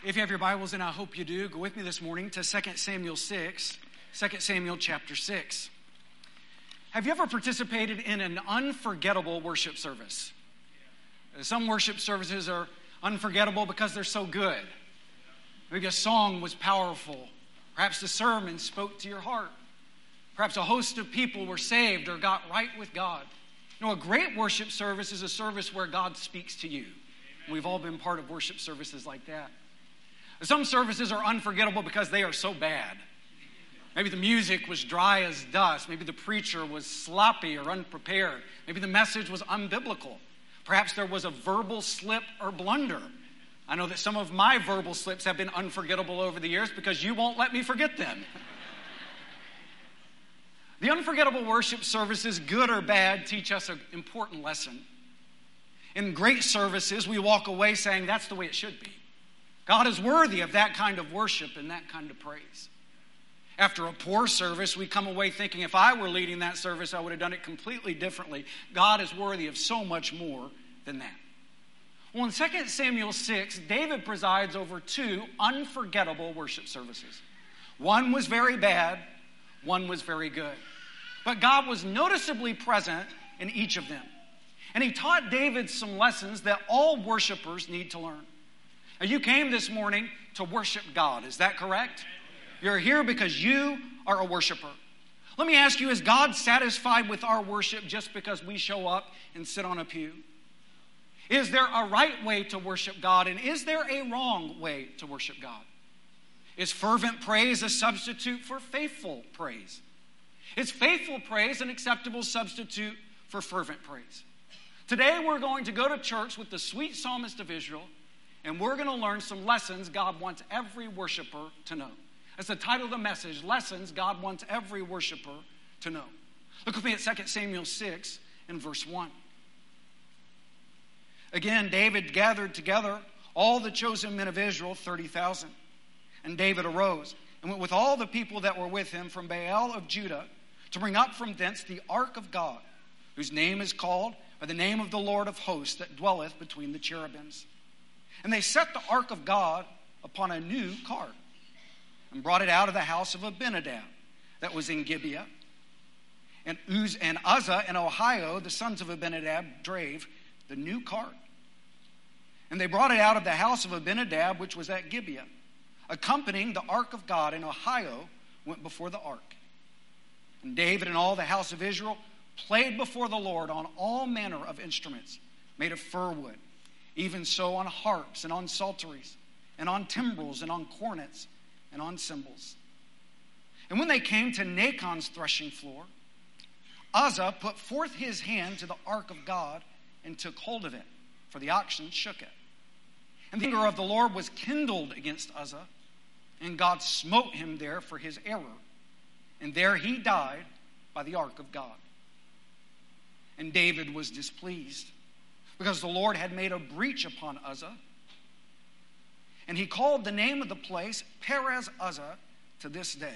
If you have your Bibles, and I hope you do, go with me this morning to 2 Samuel 6, 2 Samuel chapter 6. Have you ever participated in an unforgettable worship service? Some worship services are unforgettable because they're so good. Maybe a song was powerful. Perhaps the sermon spoke to your heart. Perhaps a host of people were saved or got right with God. You know, a great worship service is a service where God speaks to you. We've all been part of worship services like that. Some services are unforgettable because they are so bad. Maybe the music was dry as dust. Maybe the preacher was sloppy or unprepared. Maybe the message was unbiblical. Perhaps there was a verbal slip or blunder. I know that some of my verbal slips have been unforgettable over the years because you won't let me forget them. The unforgettable worship services, good or bad, teach us an important lesson. In great services, we walk away saying that's the way it should be. God is worthy of that kind of worship and that kind of praise. After a poor service, we come away thinking, if I were leading that service, I would have done it completely differently. God is worthy of so much more than that. Well, in 2 Samuel 6, David presides over two unforgettable worship services. One was very bad, one was very good. But God was noticeably present in each of them. And he taught David some lessons that all worshipers need to learn. Now, you came this morning to worship God. Is that correct? You're here because you are a worshiper. Let me ask you, is God satisfied with our worship just because we show up and sit on a pew? Is there a right way to worship God, and is there a wrong way to worship God? Is fervent praise a substitute for faithful praise? Is faithful praise an acceptable substitute for fervent praise? Today we're going to go to church with the sweet psalmist of Israel, and we're going to learn some lessons God wants every worshiper to know. That's the title of the message, Lessons God Wants Every Worshiper to Know. Look with me at 2 Samuel 6 and verse 1. Again, David gathered together all the chosen men of Israel, 30,000. And David arose and went with all the people that were with him from Baal of Judah to bring up from thence the ark of God, whose name is called by the name of the Lord of hosts that dwelleth between the cherubims. And they set the ark of God upon a new cart and brought it out of the house of Abinadab that was in Gibeah. And Uzzah and Ohio, the sons of Abinadab, drave the new cart. And they brought it out of the house of Abinadab, which was at Gibeah. Accompanying the ark of God, and Ohio went before the ark. And David and all the house of Israel played before the Lord on all manner of instruments made of fir wood, even so on harps and on psalteries and on timbrels and on cornets and on cymbals. And when they came to Nachon's threshing floor, Uzzah put forth his hand to the ark of God and took hold of it, for the oxen shook it. And the anger of the Lord was kindled against Uzzah, and God smote him there for his error. And there he died by the ark of God. And David was displeased, because the Lord had made a breach upon Uzzah. And he called the name of the place Perez Uzzah to this day.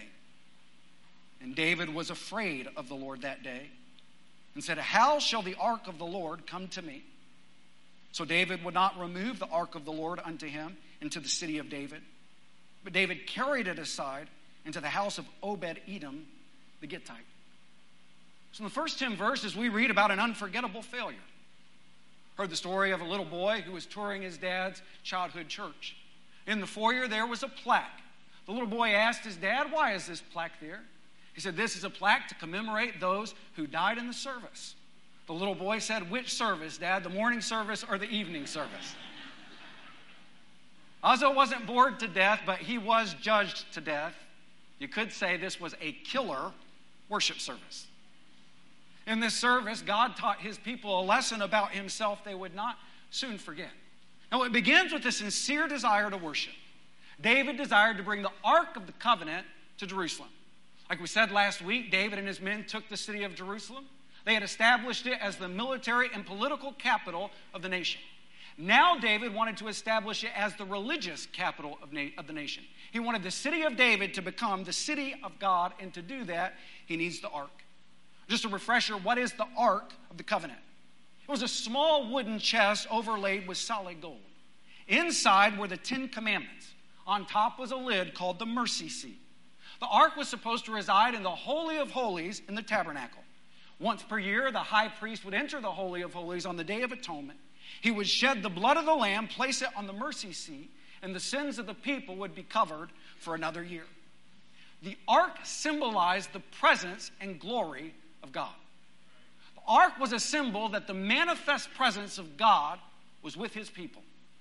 And David was afraid of the Lord that day, and said, how shall the ark of the Lord come to me? So David would not remove the ark of the Lord unto him into the city of David. But David carried it aside into the house of Obed-Edom the Gittite. So in the first 10 verses, we read about an unforgettable failure. Heard the story of a little boy who was touring his dad's childhood church. In the foyer, there was a plaque. The little boy asked his dad, why is this plaque there? He said, this is a plaque to commemorate those who died in the service. The little boy said, which service, Dad? The morning service or the evening service? Uzzah wasn't bored to death, but he was judged to death. You could say this was a killer worship service. In this service, God taught his people a lesson about himself they would not soon forget. Now, it begins with a sincere desire to worship. David desired to bring the Ark of the Covenant to Jerusalem. Like we said last week, David and his men took the city of Jerusalem. They had established it as the military and political capital of the nation. Now David wanted to establish it as the religious capital of the nation. He wanted the city of David to become the city of God, and to do that, he needs the Ark. Just a refresher, what is the Ark of the Covenant? It was a small wooden chest overlaid with solid gold. Inside were the 10 Commandments. On top was a lid called the mercy seat. The ark was supposed to reside in the Holy of Holies in the tabernacle. Once per year, the high priest would enter the Holy of Holies on the Day of Atonement. He would shed the blood of the lamb, place it on the mercy seat, and the sins of the people would be covered for another year. The ark symbolized the presence and glory of God. The ark was a symbol that the manifest presence of God was with his people.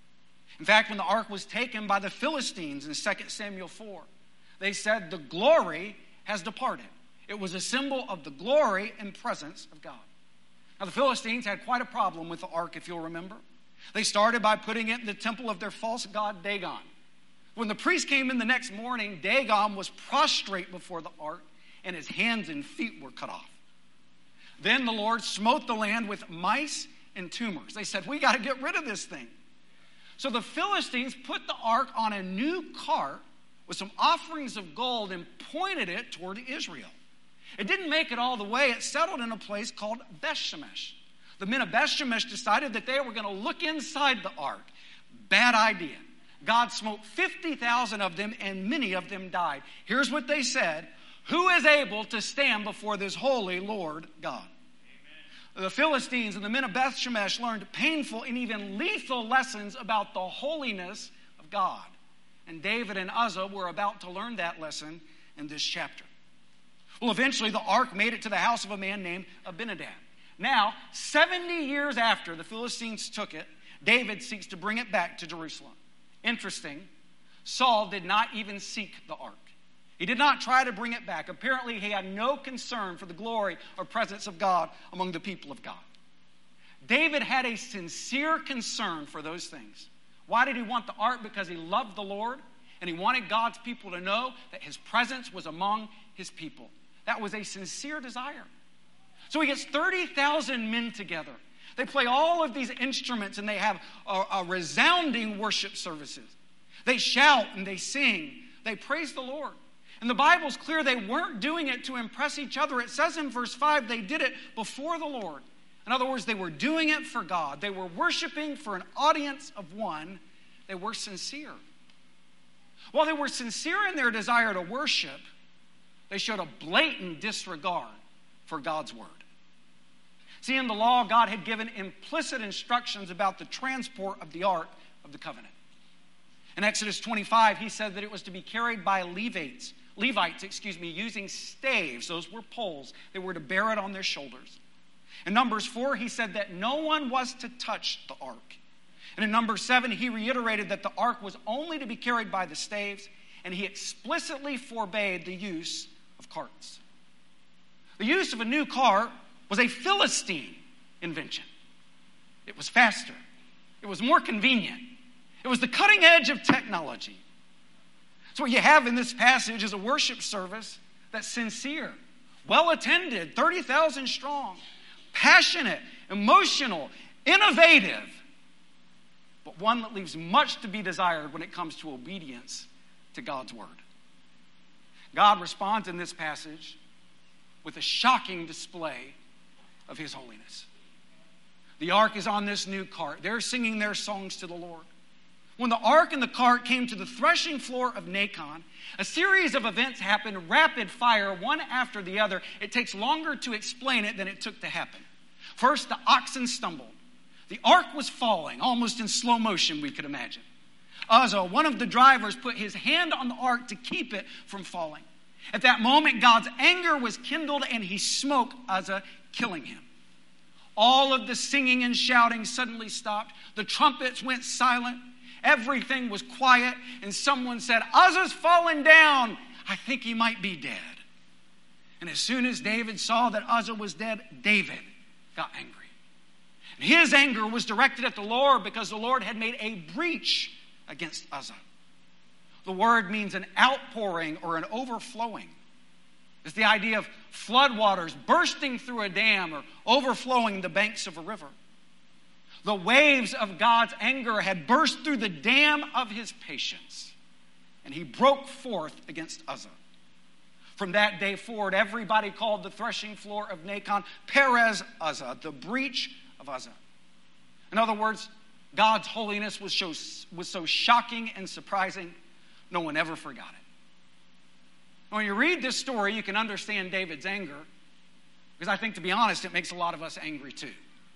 In fact, when the ark was taken by the Philistines in 2 Samuel 4, they said, the glory has departed. It was a symbol of the glory and presence of God. Now, the Philistines had quite a problem with the ark, if you'll remember. They started by putting it in the temple of their false god, Dagon. When the priest came in the next morning, Dagon was prostrate before the ark, and his hands and feet were cut off. Then the Lord smote the land with mice and tumors. They said, we got to get rid of this thing. So the Philistines put the ark on a new cart with some offerings of gold and pointed it toward Israel. It didn't make it all the way. It settled in a place called Beth-Shemesh. The men of Beth-Shemesh decided that they were going to look inside the ark. Bad idea. God smote 50,000 of them, and many of them died. Here's what they said: who is able to stand before this holy Lord God? Amen. The Philistines and the men of Beth-Shemesh learned painful and even lethal lessons about the holiness of God. And David and Uzzah were about to learn that lesson in this chapter. Well, eventually the ark made it to the house of a man named Abinadab. Now, 70 years after the Philistines took it, David seeks to bring it back to Jerusalem. Interesting, Saul did not even seek the ark. He did not try to bring it back. Apparently, he had no concern for the glory or presence of God among the people of God. David had a sincere concern for those things. Why did he want the ark? Because he loved the Lord, and he wanted God's people to know that his presence was among his people. That was a sincere desire. So he gets 30,000 men together. They play all of these instruments, and they have a resounding worship services. They shout and they sing. They praise the Lord. And the Bible's clear they weren't doing it to impress each other. It says in verse 5 they did it before the Lord. In other words, they were doing it for God. They were worshiping for an audience of one. They were sincere. While they were sincere in their desire to worship, they showed a blatant disregard for God's word. See, in the law, God had given implicit instructions about the transport of the Ark of the Covenant. In Exodus 25, he said that it was to be carried by Levites, using staves. Those were poles. They were to bear it on their shoulders. In Numbers 4, he said that no one was to touch the ark. And in Numbers 7, he reiterated that the ark was only to be carried by the staves, and he explicitly forbade the use of carts. The use of a new cart was a Philistine invention. It was faster. It was more convenient. It was the cutting edge of technology. So what you have in this passage is a worship service that's sincere, well-attended, 30,000 strong, passionate, emotional, innovative, but one that leaves much to be desired when it comes to obedience to God's word. God responds in this passage with a shocking display of his holiness. The ark is on this new cart. They're singing their songs to the Lord. When the ark and the cart came to the threshing floor of Nacon, a series of events happened rapid fire, one after the other. It takes longer to explain it than it took to happen. First, the oxen stumbled. The ark was falling, almost in slow motion, we could imagine. Uzzah, one of the drivers, put his hand on the ark to keep it from falling. At that moment, God's anger was kindled, and he smote Uzzah, killing him. All of the singing and shouting suddenly stopped. The trumpets went silent. Everything was quiet, and someone said, Uzzah's fallen down. I think he might be dead. And as soon as David saw that Uzzah was dead, David got angry. And his anger was directed at the Lord because the Lord had made a breach against Uzzah. The word means an outpouring or an overflowing. It's the idea of floodwaters bursting through a dam or overflowing the banks of a river. The waves of God's anger had burst through the dam of his patience, and he broke forth against Uzzah. From that day forward, everybody called the threshing floor of Nacon Perez Uzzah, the breach of Uzzah. In other words, God's holiness was so shocking and surprising, No one ever forgot it. When you read this story, you can understand David's anger, because I think, to be honest, it makes a lot of us angry too.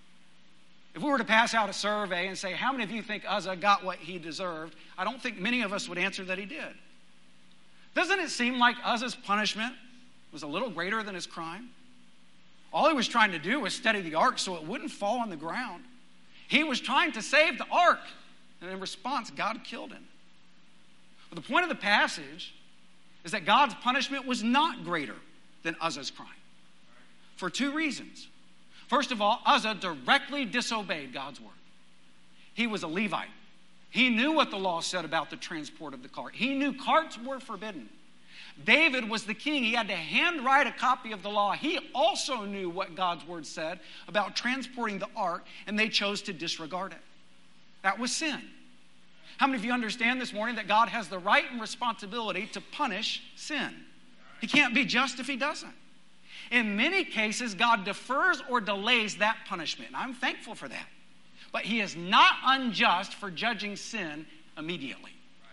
If we were to pass out a survey and say, how many of you think Uzzah got what he deserved? I don't think many of us would answer that he did. Doesn't it seem like Uzzah's punishment was a little greater than his crime? All he was trying to do was steady the ark so it wouldn't fall on the ground. He was trying to save the ark, and in response, God killed him. But the point of the passage is that God's punishment was not greater than Uzzah's crime, for two reasons. First of all, Uzzah directly disobeyed God's word. He was a Levite. He knew what the law said about the transport of the cart. He knew carts were forbidden. David was the king. He had to handwrite a copy of the law. He also knew what God's word said about transporting the ark, and they chose to disregard it. That was sin. How many of you understand this morning that God has the right and responsibility to punish sin? He can't be just if he doesn't. In many cases, God defers or delays that punishment, and I'm thankful for that. But he is not unjust for judging sin immediately.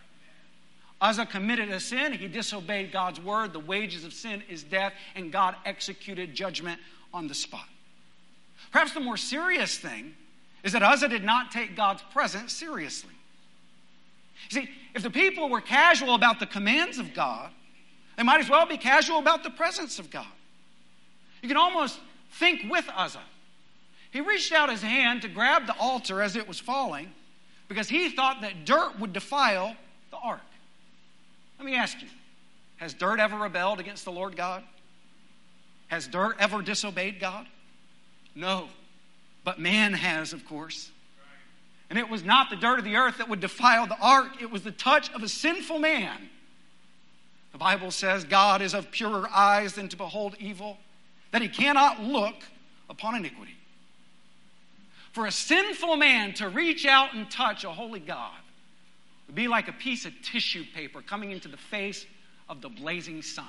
Uzzah committed a sin. He disobeyed God's word. The wages of sin is death, and God executed judgment on the spot. Perhaps the more serious thing is that Uzzah did not take God's presence seriously. You see, if the people were casual about the commands of God, they might as well be casual about the presence of God. You can almost think with Uzzah. He reached out his hand to grab the altar as it was falling because he thought that dirt would defile the ark. Let me ask you, has dirt ever rebelled against the Lord God? Has dirt ever disobeyed God? No, but man has, of course. And it was not the dirt of the earth that would defile the ark. It was the touch of a sinful man. The Bible says God is of purer eyes than to behold evil, that he cannot look upon iniquity. For a sinful man to reach out and touch a holy God would be like a piece of tissue paper coming into the face of the blazing sun.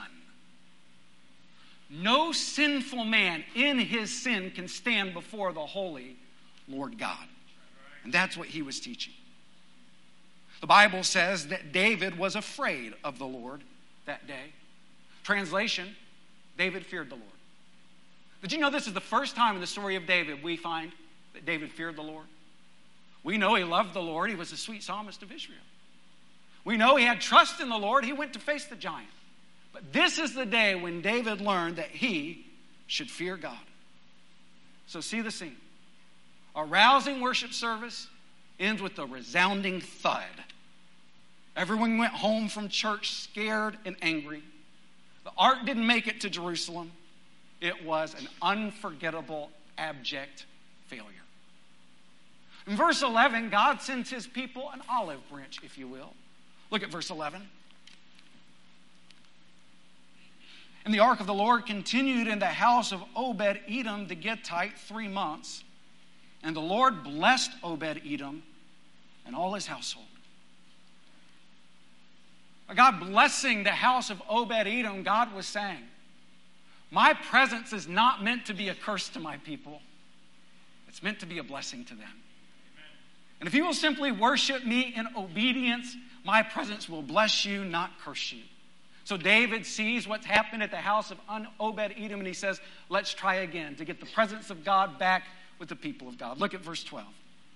No sinful man in his sin can stand before the holy Lord God. And that's what he was teaching. The Bible says that David was afraid of the Lord that day. Translation, David feared the Lord. Did you know this is the first time in the story of David we find that David feared the Lord? We know he loved the Lord. He was the sweet psalmist of Israel. We know he had trust in the Lord. He went to face the giant. But this is the day when David learned that he should fear God. So see the scene. A rousing worship service ends with a resounding thud. Everyone went home from church scared and angry. The ark didn't make it to Jerusalem. It was an unforgettable, abject failure. In verse 11, God sends his people an olive branch, if you will. Look at verse 11. And the ark of the Lord continued in the house of Obed-Edom the Gittite 3 months. And the Lord blessed Obed-Edom and all his household. By God blessing the house of Obed-Edom, God was saying, my presence is not meant to be a curse to my people. It's meant to be a blessing to them. Amen. And if you will simply worship me in obedience, my presence will bless you, not curse you. So David sees what's happened at the house of Obed-Edom, and he says, let's try again to get the presence of God back with the people of God. Look at verse 12.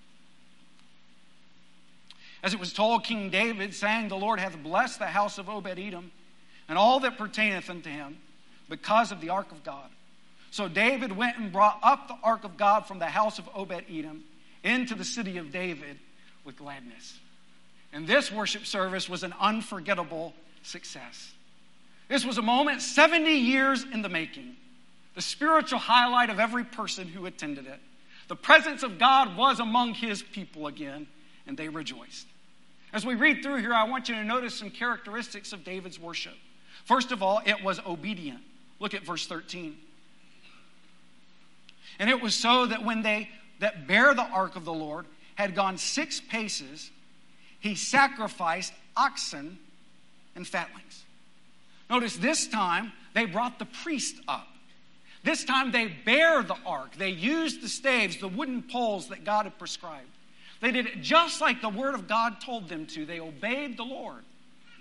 As it was told King David, saying, the Lord hath blessed the house of Obed-Edom and all that pertaineth unto him, because of the ark of God. So David went and brought up the ark of God from the house of Obed-Edom into the city of David with gladness. And this worship service was an unforgettable success. This was a moment 70 years in the making. The spiritual highlight of every person who attended it. The presence of God was among his people again, and they rejoiced. As we read through here, I want you to notice some characteristics of David's worship. First of all, it was obedient. Look at verse 13. And it was so that when they that bare the ark of the Lord had gone 6 paces, he sacrificed oxen and fatlings. Notice this time they brought the priest up. This time they bare the ark. They used the staves, the wooden poles that God had prescribed. They did it just like the word of God told them to. They obeyed the Lord.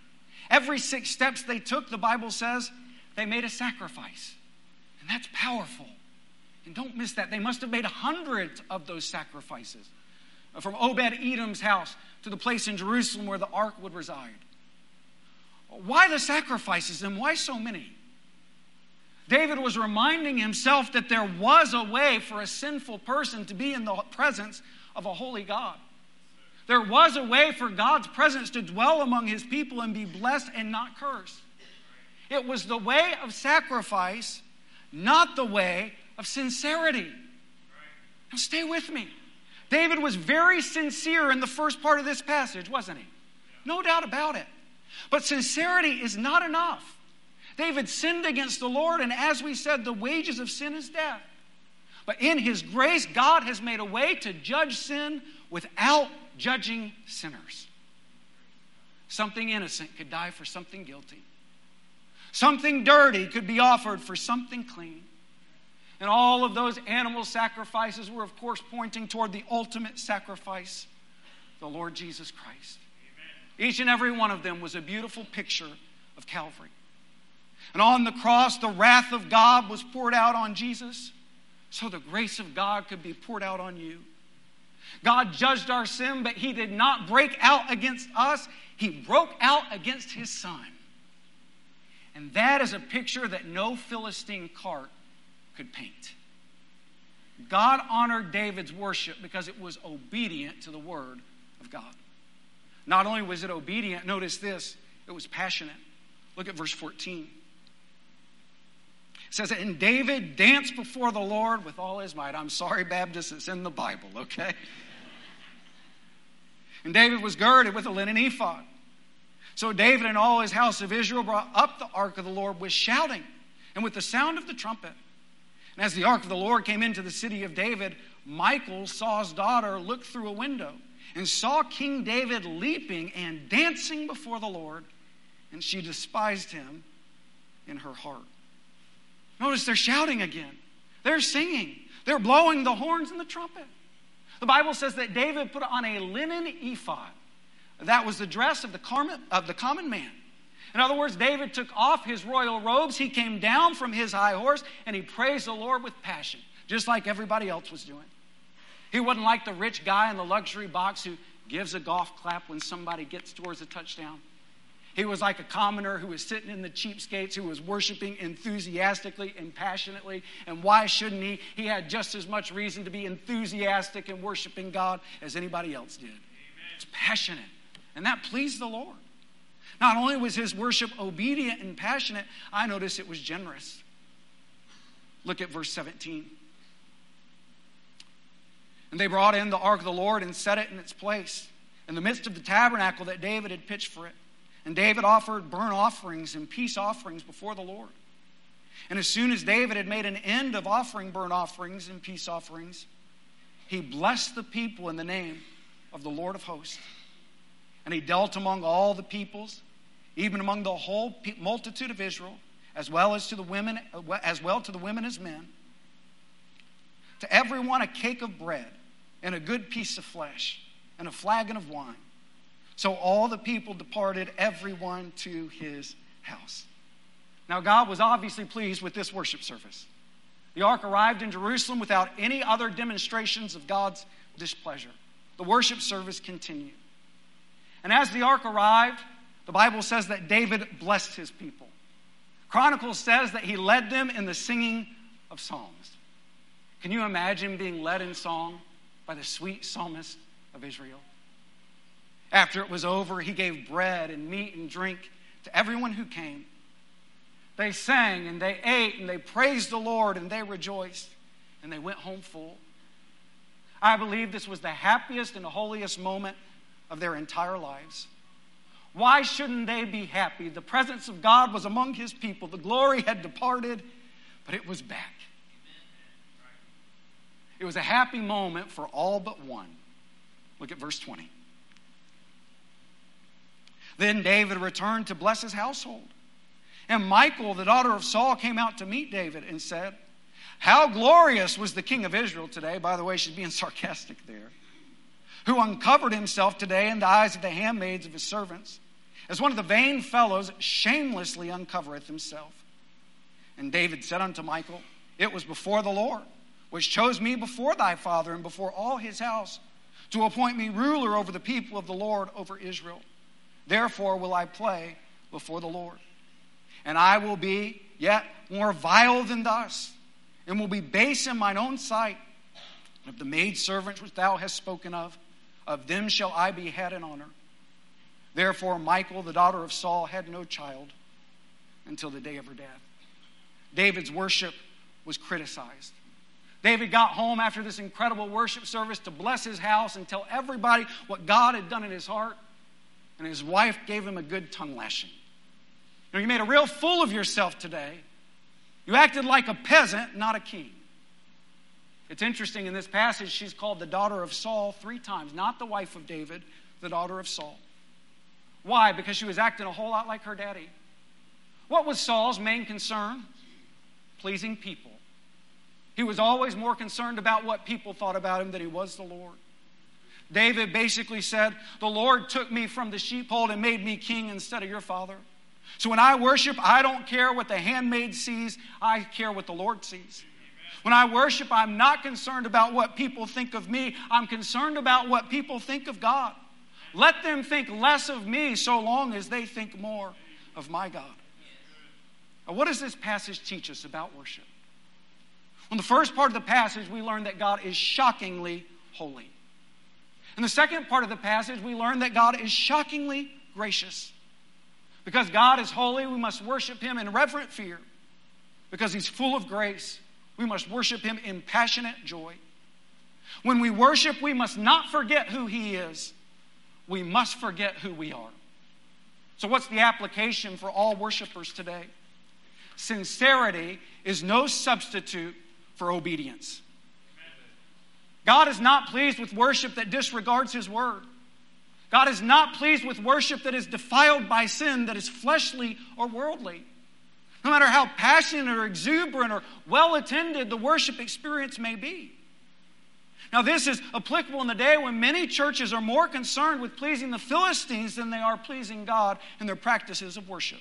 Every 6 steps they took, the Bible says, they made a sacrifice. And that's powerful. And don't miss that. They must have made hundreds of those sacrifices. From Obed-Edom's house to the place in Jerusalem where the ark would reside. Why the sacrifices and why so many? David was reminding himself that there was a way for a sinful person to be in the presence of a holy God. There was a way for God's presence to dwell among his people and be blessed and not cursed. It was the way of sacrifice, not the way of sincerity. Now stay with me. David was very sincere in the first part of this passage, wasn't he? No doubt about it. But sincerity is not enough. David sinned against the Lord, and as we said, the wages of sin is death. But in his grace, God has made a way to judge sin without judging sinners. Something innocent could die for something guilty. Something dirty could be offered for something clean. And all of those animal sacrifices were, of course, pointing toward the ultimate sacrifice, the Lord Jesus Christ. Amen. Each and every one of them was a beautiful picture of Calvary. And on the cross, the wrath of God was poured out on Jesus, so the grace of God could be poured out on you. God judged our sin, but he did not break out against us. He broke out against his Son. And that is a picture that no Philistine cart could paint. God honored David's worship because it was obedient to the word of God. Not only was it obedient, notice this, it was passionate. Look at verse 14. It says, and David danced before the Lord with all his might. I'm sorry, Baptist, it's in the Bible, okay? And David was girded with a linen ephod. So David and all his house of Israel brought up the ark of the Lord with shouting and with the sound of the trumpet. And as the ark of the Lord came into the city of David, Michal, Saul's daughter, looked through a window and saw King David leaping and dancing before the Lord, and she despised him in her heart. Notice they're shouting again. They're singing. They're blowing the horns and the trumpet. The Bible says that David put on a linen ephod. That was the dress of the common man. In other words, David took off his royal robes. He came down from his high horse and he praised the Lord with passion, just like everybody else was doing. He wasn't like the rich guy in the luxury box who gives a golf clap when somebody gets towards a touchdown. He was like a commoner who was sitting in the cheapskates, who was worshiping enthusiastically and passionately. And why shouldn't he? He had just as much reason to be enthusiastic in worshiping God as anybody else did. Amen. It's passionate. And that pleased the Lord. Not only was his worship obedient and passionate, I notice it was generous. Look at verse 17. And they brought in the ark of the Lord and set it in its place in the midst of the tabernacle that David had pitched for it. And David offered burnt offerings and peace offerings before the Lord. And as soon as David had made an end of offering burnt offerings and peace offerings, he blessed the people in the name of the Lord of hosts. And he dealt among all the peoples, even among the whole multitude of Israel, as well to the women as men. To everyone a cake of bread and a good piece of flesh and a flagon of wine. So all the people departed, everyone to his house. Now God was obviously pleased with this worship service. The ark arrived in Jerusalem without any other demonstrations of God's displeasure. The worship service continued. And as the ark arrived, the Bible says that David blessed his people. Chronicles says that he led them in the singing of psalms. Can you imagine being led in song by the sweet psalmist of Israel? After it was over, he gave bread and meat and drink to everyone who came. They sang and they ate and they praised the Lord and they rejoiced and they went home full. I believe this was the happiest and the holiest moment of their entire lives. Why shouldn't they be happy? The presence of God was among his people. The glory had departed, but it was back. It was a happy moment for all but one. Look at verse 20. Then David returned to bless his household. And Michal, the daughter of Saul, came out to meet David and said, how glorious was the king of Israel today. By the way, she's being sarcastic there. Who uncovered himself today in the eyes of the handmaids of his servants. as one of the vain fellows shamelessly uncovereth himself. And David said unto Michal, It was before the Lord, which chose me before thy father and before all his house, to appoint me ruler over the people of the Lord, over Israel. Therefore will I play before the Lord. And I will be yet more vile than thus, and will be base in mine own sight. Of the maidservants which thou hast spoken of them shall I behead in honor. Therefore Michal, the daughter of Saul, had no child until the day of her death. David's worship was criticized. David got home after this incredible worship service to bless his house and tell everybody what God had done in his heart. And his wife gave him a good tongue lashing. You made a real fool of yourself today. You acted like a peasant, not a king. It's interesting, in this passage, she's called the daughter of Saul 3 times. Not the wife of David, the daughter of Saul. Why? Because she was acting a whole lot like her daddy. What was Saul's main concern? Pleasing people. He was always more concerned about what people thought about him than he was the Lord. David basically said, the Lord took me from the sheepfold and made me king instead of your father. So when I worship, I don't care what the handmaid sees. I care what the Lord sees. When I worship, I'm not concerned about what people think of me. I'm concerned about what people think of God. Let them think less of me so long as they think more of my God. Now, what does this passage teach us about worship? In the first part of the passage, we learn that God is shockingly holy. In the second part of the passage, we learn that God is shockingly gracious. Because God is holy, we must worship Him in reverent fear. Because He's full of grace, we must worship Him in passionate joy. When we worship, we must not forget who He is. We must forget who we are. So what's the application for all worshipers today? Sincerity is no substitute for obedience. God is not pleased with worship that disregards His word. God is not pleased with worship that is defiled by sin, that is fleshly or worldly. No matter how passionate or exuberant or well-attended the worship experience may be. Now, this is applicable in the day when many churches are more concerned with pleasing the Philistines than they are pleasing God in their practices of worship.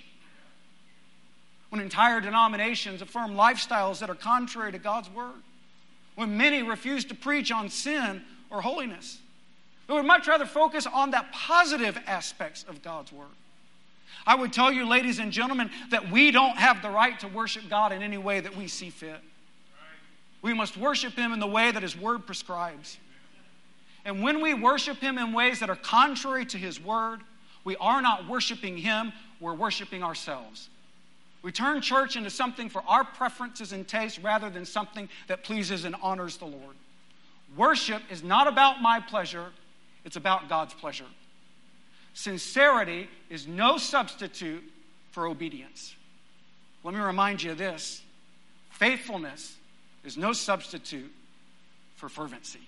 When entire denominations affirm lifestyles that are contrary to God's word. When many refuse to preach on sin or holiness. We would much rather focus on the positive aspects of God's word. I would tell you, ladies and gentlemen, that we don't have the right to worship God in any way that we see fit. We must worship Him in the way that His word prescribes. And when we worship Him in ways that are contrary to His word, we are not worshiping Him, we're worshiping ourselves. We turn church into something for our preferences and tastes rather than something that pleases and honors the Lord. Worship is not about my pleasure, it's about God's pleasure. Sincerity is no substitute for obedience. Let me remind you of this. Faithfulness is no substitute for fervency.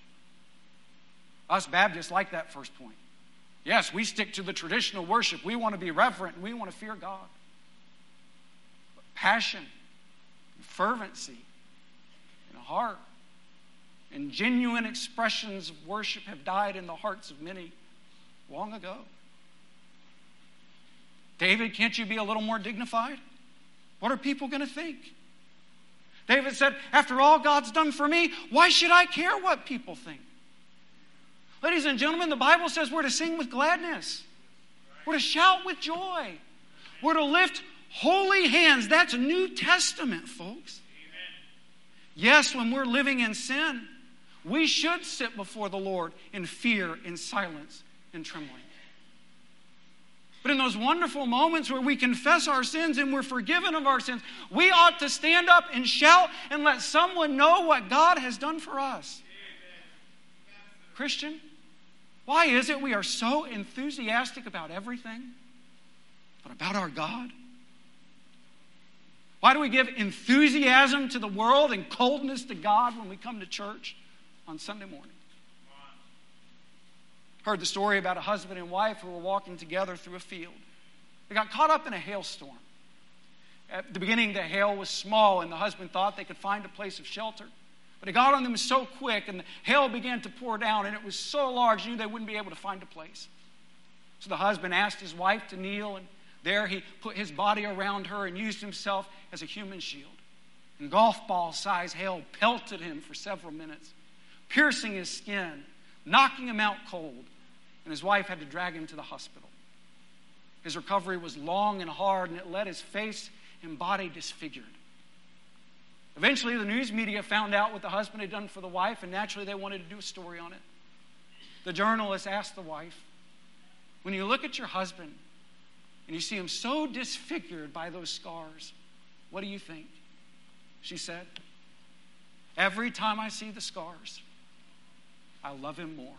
Us Baptists like that first point. Yes, we stick to the traditional worship. We want to be reverent and we want to fear God. But passion, fervency in the heart, and genuine expressions of worship have died in the hearts of many long ago. David, can't you be a little more dignified? What are people going to think? David said, after all God's done for me, why should I care what people think? Ladies and gentlemen, the Bible says we're to sing with gladness. We're to shout with joy. We're to lift holy hands. That's a New Testament, folks. Yes, when we're living in sin, we should sit before the Lord in fear, in silence, in trembling. But in those wonderful moments where we confess our sins and we're forgiven of our sins, we ought to stand up and shout and let someone know what God has done for us. Christian, why is it we are so enthusiastic about everything, but about our God? Why do we give enthusiasm to the world and coldness to God when we come to church on Sunday morning? Heard the story about a husband and wife who were walking together through a field. They got caught up in a hailstorm. At the beginning, the hail was small, and the husband thought they could find a place of shelter. But it got on them so quick, and the hail began to pour down, and it was so large, he knew they wouldn't be able to find a place. So the husband asked his wife to kneel, and there he put his body around her and used himself as a human shield. And golf ball-sized hail pelted him for several minutes, piercing his skin, knocking him out cold, and his wife had to drag him to the hospital. His recovery was long and hard, and it left his face and body disfigured. Eventually, the news media found out what the husband had done for the wife, and naturally they wanted to do a story on it. The journalist asked the wife, when you look at your husband and you see him so disfigured by those scars, what do you think? She said, every time I see the scars, I love him more.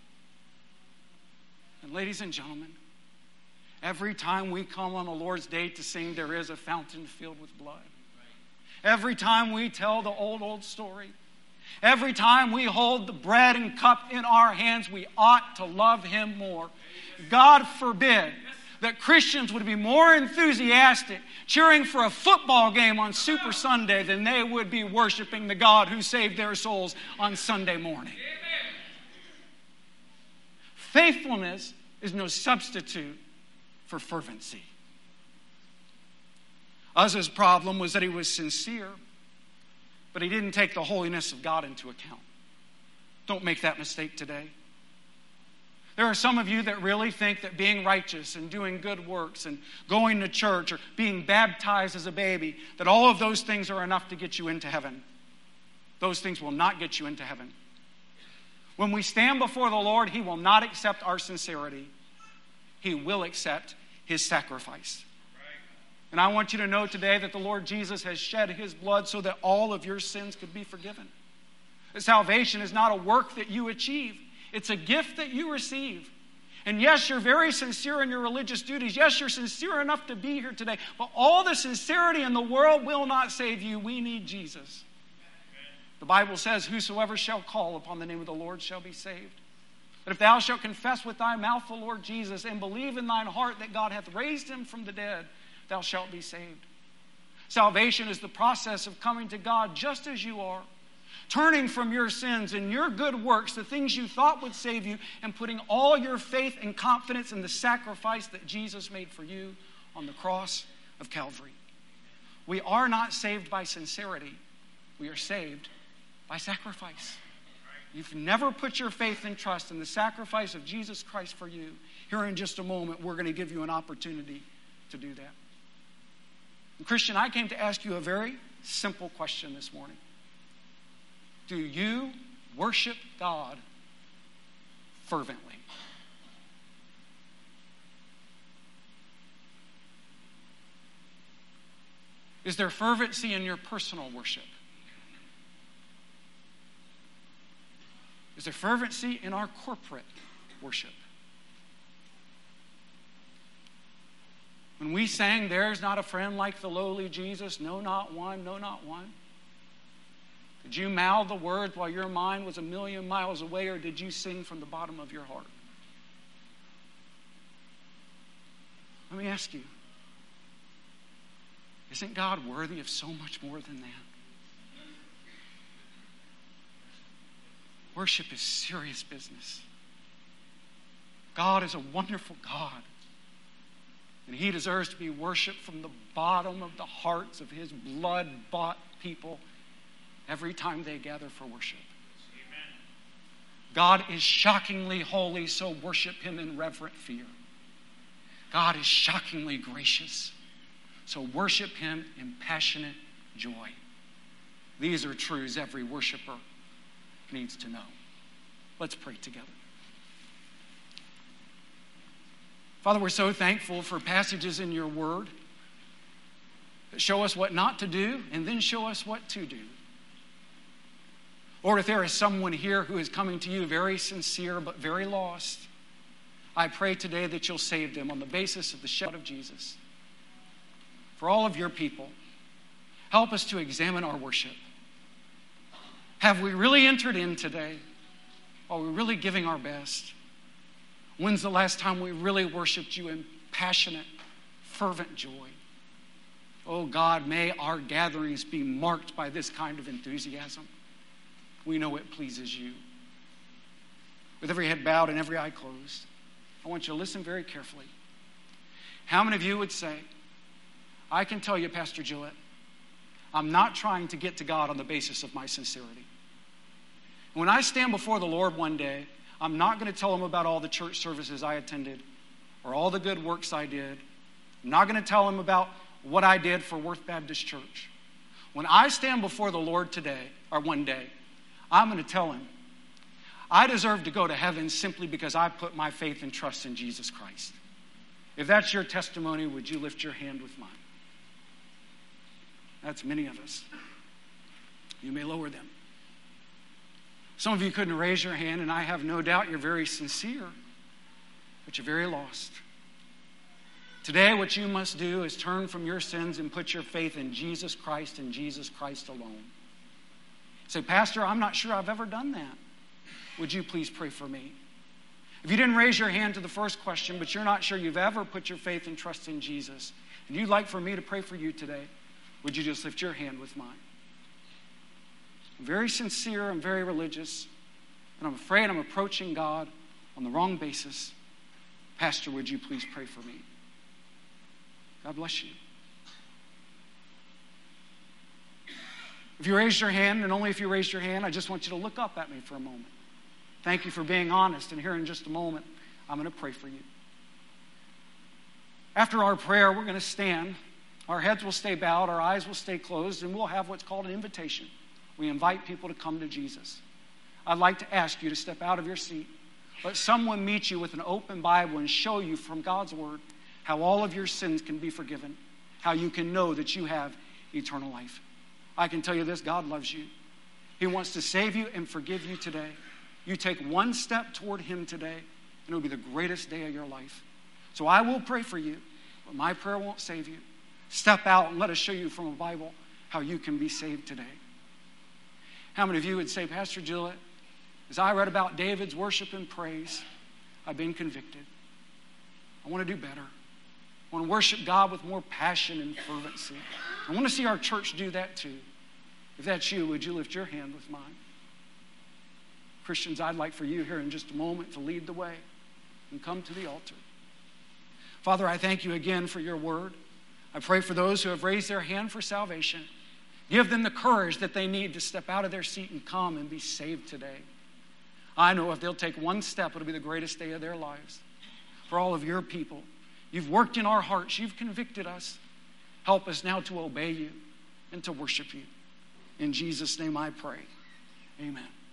And ladies and gentlemen, every time we come on the Lord's Day to sing, there is a fountain filled with blood. Every time we tell the old story, every time we hold the bread and cup in our hands, we ought to love him more. God forbid that Christians would be more enthusiastic cheering for a football game on Super Sunday than they would be worshiping the God who saved their souls on Sunday morning. Faithfulness is no substitute for fervency. Uzzah's problem was that he was sincere, but he didn't take the holiness of God into account. Don't make that mistake today. There are some of you that really think that being righteous and doing good works and going to church or being baptized as a baby, that all of those things are enough to get you into heaven. Those things will not get you into heaven. When we stand before the Lord, He will not accept our sincerity. He will accept His sacrifice. And I want you to know today that the Lord Jesus has shed His blood so that all of your sins could be forgiven. That salvation is not a work that you achieve. It's a gift that you receive. And yes, you're very sincere in your religious duties. Yes, you're sincere enough to be here today. But all the sincerity in the world will not save you. We need Jesus. The Bible says, whosoever shall call upon the name of the Lord shall be saved. But if thou shalt confess with thy mouth the Lord Jesus and believe in thine heart that God hath raised him from the dead, thou shalt be saved. Salvation is the process of coming to God just as you are, turning from your sins and your good works, the things you thought would save you, and putting all your faith and confidence in the sacrifice that Jesus made for you on the cross of Calvary. We are not saved by sincerity. We are saved by sacrifice. You've never put your faith and trust in the sacrifice of Jesus Christ for you. Here in just a moment, we're going to give you an opportunity to do that. And Christian, I came to ask you a very simple question this morning. Do you worship God fervently? Is there fervency in your personal worship? Is there fervency in our corporate worship? When we sang, "There's not a friend like the lowly Jesus, no, not one, no, not one." Did you mouth the words while your mind was a million miles away, or did you sing from the bottom of your heart? Let me ask you, isn't God worthy of so much more than that? Worship is serious business. God is a wonderful God. And He deserves to be worshiped from the bottom of the hearts of His blood-bought people every time they gather for worship. Amen. God is shockingly holy, so worship Him in reverent fear. God is shockingly gracious, so worship Him in passionate joy. These are truths every worshiper needs to know. Let's pray together. Father, we're so thankful for passages in your word that show us what not to do and then show us what to do. Lord, if there is someone here who is coming to you very sincere but very lost, I pray today that you'll save them on the basis of the shed blood of Jesus. For all of your people, help us to examine our worship. Have we really entered in today? Are we really giving our best? When's the last time we really worshiped you in passionate, fervent joy? Oh God, may our gatherings be marked by this kind of enthusiasm. We know it pleases you. With every head bowed and every eye closed, I want you to listen very carefully. How many of you would say, I can tell you, Pastor Gillett, I'm not trying to get to God on the basis of my sincerity. When I stand before the Lord one day, I'm not going to tell him about all the church services I attended or all the good works I did. I'm not going to tell him about what I did for Worth Baptist Church. When I stand before the Lord today, or one day, I'm going to tell him, I deserve to go to heaven simply because I put my faith and trust in Jesus Christ. If that's your testimony, would you lift your hand with mine? That's many of us. You may lower them. Some of you couldn't raise your hand, and I have no doubt you're very sincere, but you're very lost. Today, what you must do is turn from your sins and put your faith in Jesus Christ and Jesus Christ alone. Say, Pastor, I'm not sure I've ever done that. Would you please pray for me? If you didn't raise your hand to the first question, but you're not sure you've ever put your faith and trust in Jesus, and you'd like for me to pray for you today, would you just lift your hand with mine? I'm very sincere, I'm very religious, and I'm afraid I'm approaching God on the wrong basis. Pastor, would you please pray for me? God bless you. If you raised your hand, and only if you raised your hand, I just want you to look up at me for a moment. Thank you for being honest, and here in just a moment, I'm going to pray for you. After our prayer, we're going to stand. Our heads will stay bowed, our eyes will stay closed, and we'll have what's called an invitation. We invite people to come to Jesus. I'd like to ask you to step out of your seat. Let someone meet you with an open Bible and show you from God's Word how all of your sins can be forgiven, how you can know that you have eternal life. I can tell you this, God loves you. He wants to save you and forgive you today. You take one step toward Him today, and it'll be the greatest day of your life. So I will pray for you, but my prayer won't save you. Step out and let us show you from a Bible how you can be saved today. How many of you would say, Pastor Gillett, as I read about David's worship and praise, I've been convicted. I want to do better. I want to worship God with more passion and fervency. I want to see our church do that too. If that's you, would you lift your hand with mine? Christians, I'd like for you here in just a moment to lead the way and come to the altar. Father, I thank you again for your word. I pray for those who have raised their hand for salvation. Give them the courage that they need to step out of their seat and come and be saved today. I know if they'll take one step, it'll be the greatest day of their lives. For all of your people, you've worked in our hearts. You've convicted us. Help us now to obey you and to worship you. In Jesus' name I pray. Amen.